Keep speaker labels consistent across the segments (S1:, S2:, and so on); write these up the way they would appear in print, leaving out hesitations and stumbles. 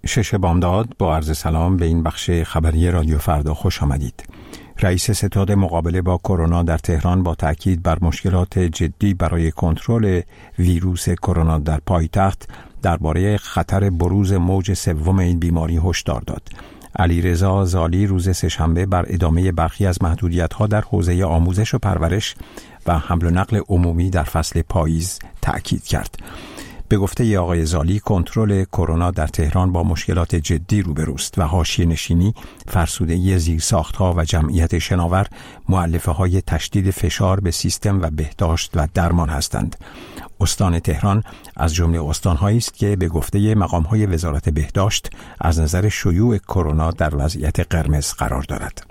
S1: شش بامداد با عرض سلام به این بخش خبری رادیو فردا خوش آمدید. رئیس ستاد مقابله با کرونا در تهران با تأکید بر مشکلات جدی برای کنترل ویروس کرونا در پایتخت درباره خطر بروز موج سوم این بیماری هشدار داد. علیرضا زالی روز سه‌شنبه بر ادامه برخی از محدودیت‌ها در حوزه آموزش و پرورش و حمل و نقل عمومی در فصل پاییز تأکید کرد. به گفته آقای زالی، کنترل کرونا در تهران با مشکلات جدی روبروست و حاشیه‌نشینی، فرسودگی زیرساخت‌ها و جمعیت شناور مؤلفه‌های تشدید فشار به سیستم و بهداشت و درمان هستند. استان تهران از جمله استان‌هایی است که به گفته مقام‌های وزارت بهداشت از نظر شیوع کرونا در وضعیت قرمز قرار دارد.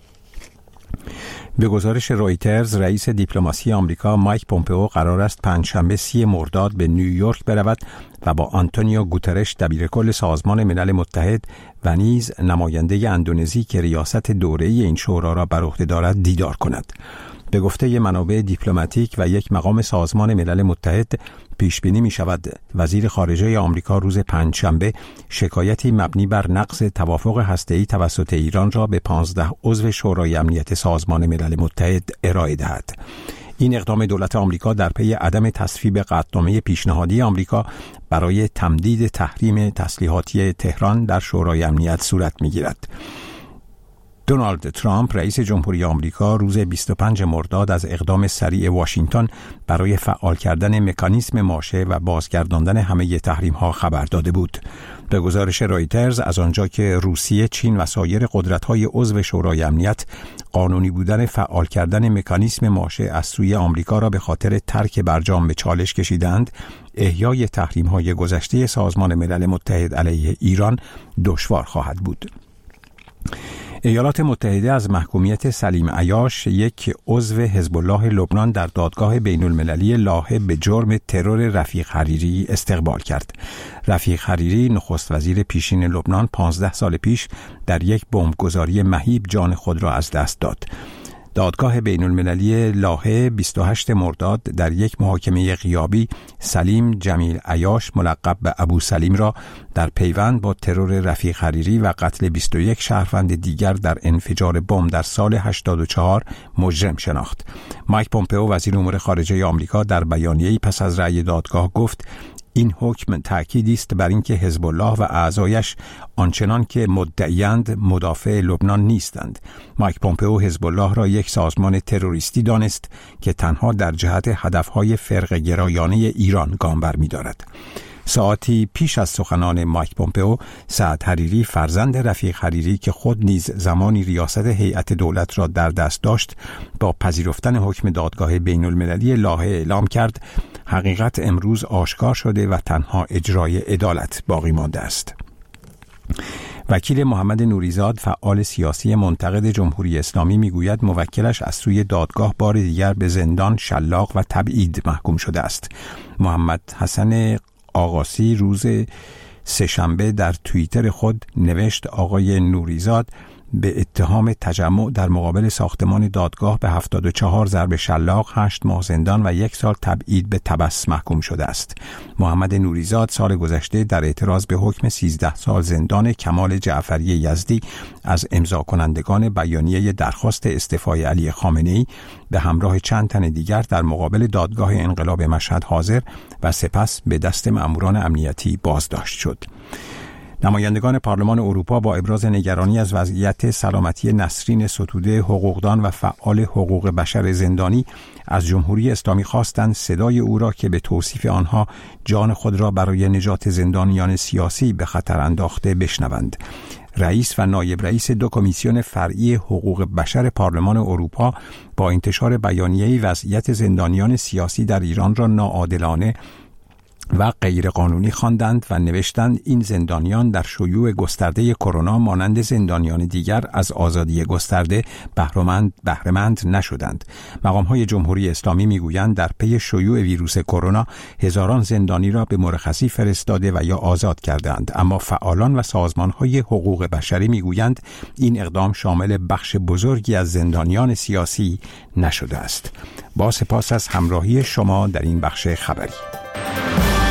S1: به گزارش رویترز، رئیس دیپلماسی آمریکا مایک پومپئو قرار است پنجشنبه 30 مرداد به نیویورک برود و با آنتونیو گوترش دبیرکل سازمان ملل متحد و نیز نماینده اندونزی که ریاست دوره‌ای این شورا را بر عهده دارد دیدار کند. به گفته منابع دیپلماتیک و یک مقام سازمان ملل متحد، پیش بینی می شود وزیر خارجه آمریکا روز پنجشنبه شکایتی مبنی بر نقض توافق هسته‌ای توسط ایران را به 15 عضو شورای امنیت سازمان ملل متحد ارائه دهد. این اقدام دولت آمریکا در پی عدم تصویب قطعنامه پیشنهادی آمریکا برای تمدید تحریم تسلیحاتی تهران در شورای امنیت صورت می گیرد. دونالد ترامپ رئیس جمهوری آمریکا روز 25 مرداد از اقدام سریع واشنگتن برای فعال کردن مکانیزم ماشه و بازگرداندن همه تحریم‌ها خبر داده بود. به گزارش رویترز، از آنجا که روسیه، چین و سایر قدرت‌های عضو شورای امنیت قانونی بودن فعال کردن مکانیزم ماشه از سوی آمریکا را به خاطر ترک برجام به چالش کشیدند، احیای تحریم‌های گذشته سازمان ملل متحد علیه ایران دشوار خواهد بود. ایالات متحده از محکومیت سلیم عیاش، یک عضو حزب الله لبنان، در دادگاه بین المللی لاهه به جرم ترور رفیق حریری استقبال کرد. رفیق حریری، نخست وزیر پیشین لبنان، 15 سال پیش در یک بمبگذاری مهیب جان خود را از دست داد. دادگاه بین المللی لاهه 28 مرداد در یک محاکمه غیابی سلیم جمیل عیاش ملقب به ابو سلیم را در پیوند با ترور رفیق حریری و قتل 21 شهروند دیگر در انفجار بمب در سال 84 مجرم شناخت. مایک پومپئو وزیر امور خارجه آمریکا در بیانیه‌ای پس از رأی دادگاه گفت: این حکم تأکیدی است بر اینکه حزب الله و اعضایش آنچنان که مدعیند مدافع لبنان نیستند. مایک پومپئو حزب الله را یک سازمان تروریستی دانست که تنها در جهت هدفهای فرقه گرایانه ایران گام برمی‌دارد. ساعتی پیش از سخنان مایک پومپئو، سعد حریری، فرزند رفیق حریری که خود نیز زمانی ریاست هیئت دولت را در دست داشت، با پذیرفتن حکم دادگاه بین المللی لاهه اعلام کرد: حقیقت امروز آشکار شده و تنها اجرای عدالت باقی مانده است. وکیل محمد نوریزاد، فعال سیاسی منتقد جمهوری اسلامی، میگوید موکلش از سوی دادگاه بار دیگر به زندان، شلاق و تبعید محکوم شده است. محمد حسن آقاسی روز سه‌شنبه در توییتر خود نوشت: آقای نوریزاد به اتهام تجمع در مقابل ساختمان دادگاه به 74 ضرب شلاق، 8 ماه زندان و 1 سال تبعید به تبس محکوم شده است. محمد نوریزاد سال گذشته در اعتراض به حکم 13 سال زندان کمال جعفری یزدی از امضا کنندگان بیانیه درخواست استعفای علی خامنه‌ای به همراه چند تن دیگر در مقابل دادگاه انقلاب مشهد حاضر و سپس به دست مأموران امنیتی بازداشت شد. نمایندگان پارلمان اروپا با ابراز نگرانی از وضعیت سلامتی نسرین ستوده، حقوقدان و فعال حقوق بشر زندانی، از جمهوری اسلامی خواستند صدای او را که به توصیف آنها جان خود را برای نجات زندانیان سیاسی به خطر انداخته بشنوند. رئیس و نایب رئیس 2 کمیسیون فرعی حقوق بشر پارلمان اروپا با انتشار بیانیه‌ای وضعیت زندانیان سیاسی در ایران را ناعادلانه و غیرقانونی خواندند و نوشتند این زندانیان در شیوع گسترده کرونا مانند زندانیان دیگر از آزادی گسترده بهره‌مند نشدند. مقام‌های جمهوری اسلامی میگویند در پی شیوع ویروس کرونا هزاران زندانی را به مرخصی فرستاده و یا آزاد کردند، اما فعالان و سازمان‌های حقوق بشری میگویند این اقدام شامل بخش بزرگی از زندانیان سیاسی نشده است. با سپاس از همراهی شما در این بخش خبری.